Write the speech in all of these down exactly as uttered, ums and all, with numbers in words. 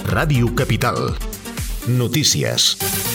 Ràdio Capital. Notícies.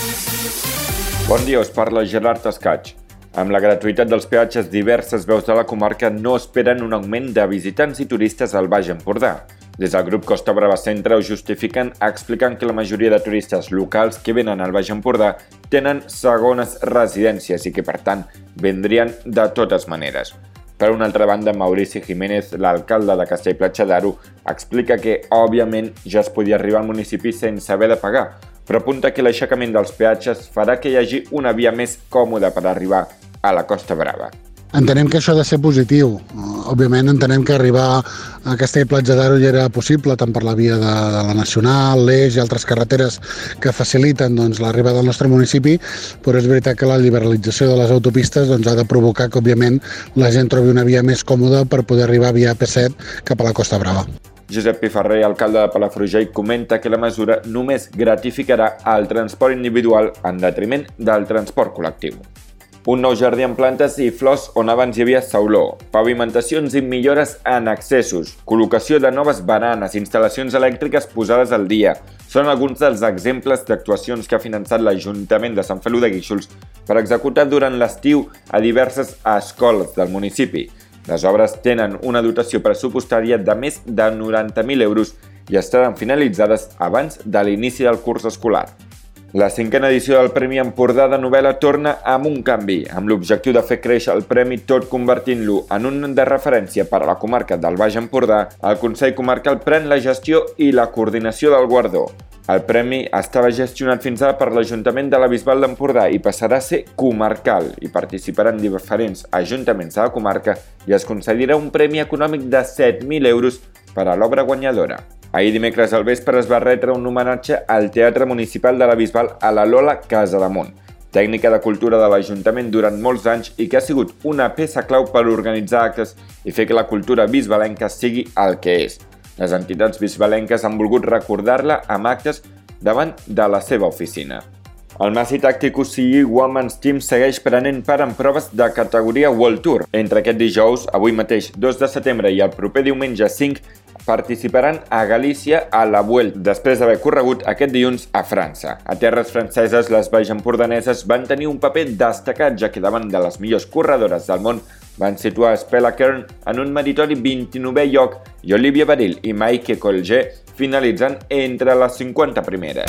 Bon dia, us parla Gerard Escaig. Amb la gratuïtat dels peatges, diverses veus de la comarca no esperen un augment de visitants i turistes al Baix Empordà. Des del grup Costa Brava Centre ho justifiquen explicant que la majoria de turistes locals que venen al Baix Empordà tenen segones residències i que, per tant, vindrien de totes maneres. Per una altra banda, Maurici Jiménez, l'alcalde de Castell-Platja d'Aro, explica que, òbviament, ja es podia arribar al municipi sense haver de pagar, però apunta que l'aixecament dels peatges farà que hi hagi una via més còmoda per arribar a la Costa Brava. Entenem que això ha de ser positiu. Òbviament entenem que arribar a Castell-Platja d'Aro ja era possible, tant per la via de, de la Nacional, l'Eix i altres carreteres que faciliten doncs, l'arribada al nostre municipi, però és veritat que la liberalització de les autopistes doncs, ha de provocar que, òbviament, la gent trobi una via més còmoda per poder arribar via P set cap a la Costa Brava. Josep Piferrer, alcalde de Palafrugell, comenta que la mesura només gratificarà el transport individual en detriment del transport col·lectiu. Un nou jardí amb plantes i flors on abans hi havia sauló, pavimentacions i millores en accessos, col·locació de noves baranes, instal·lacions elèctriques posades al dia. Són alguns dels exemples d'actuacions que ha finançat l'Ajuntament de Sant Feliu de Guíxols per executar durant l'estiu a diverses escoles del municipi. Les obres tenen una dotació pressupostària de més de noranta mil euros i estaran finalitzades abans de l'inici del curs escolar. La cinquena edició del Premi Empordà de novel·la torna amb un canvi, amb l'objectiu de fer créixer el premi tot convertint-lo en un de referència per a la comarca del Baix Empordà. El Consell Comarcal pren la gestió i la coordinació del guardó. El premi estava gestionat fins ara per l'Ajuntament de la Bisbal d'Empordà i passarà a ser comarcal. Hi participaran diferents ajuntaments de la comarca i es concedirà un premi econòmic de set mil euros per a l'obra guanyadora. Ahir dimecres al vespre es va retre un homenatge al Teatre Municipal de la Bisbal a la Lola Casademont, tècnica de cultura de l'Ajuntament durant molts anys i que ha sigut una peça clau per organitzar actes i fer que la cultura bisbalenca sigui el que és. Les entitats bisbalenques han volgut recordar-la amb actes davant de la seva oficina. El Masi Tacticus C E Women's Team segueix prenent part en proves de categoria World Tour. Entre aquest dijous, avui mateix, dos de setembre i el proper diumenge cinc, participaran a Galícia a la Vuelta, després d'haver corregut aquest dilluns a França. A terres franceses, les baixempordaneses van tenir un paper destacat, ja que davant de les millors corredores del món van situar Spela Kern en un meritori vint-i-novè lloc i Olivia Baril i Maike Colger finalitzant entre les cinquanta primeres.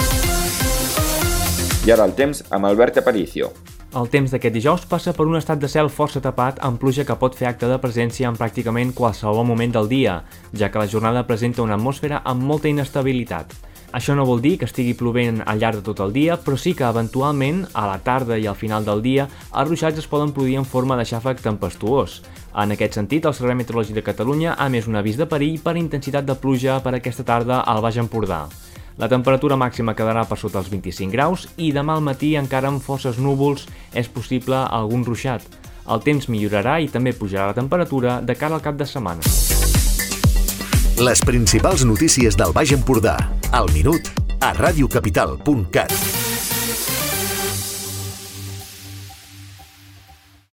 I ara el temps amb Albert Aparicio. El temps d'aquest dijous passa per un estat de cel força tapat amb pluja que pot fer acte de presència en pràcticament qualsevol moment del dia, ja que la jornada presenta una atmosfera amb molta inestabilitat. Això no vol dir que estigui plovent al llarg de tot el dia, però sí que eventualment, a la tarda i al final del dia, els ruixats es poden produir en forma de xàfec tempestuós. En aquest sentit, el Servei Meteorològic de Catalunya ha emès un avís de perill per intensitat de pluja per aquesta tarda al Baix Empordà. La temperatura màxima quedarà per sota els vint-i-cinc graus i demà al matí, encara amb forces núvols, és possible algun ruixat. El temps millorarà i també pujarà la temperatura de cara al cap de setmana. Les principals notícies del Baix Empordà, al minut, a ràdio capital punt cat.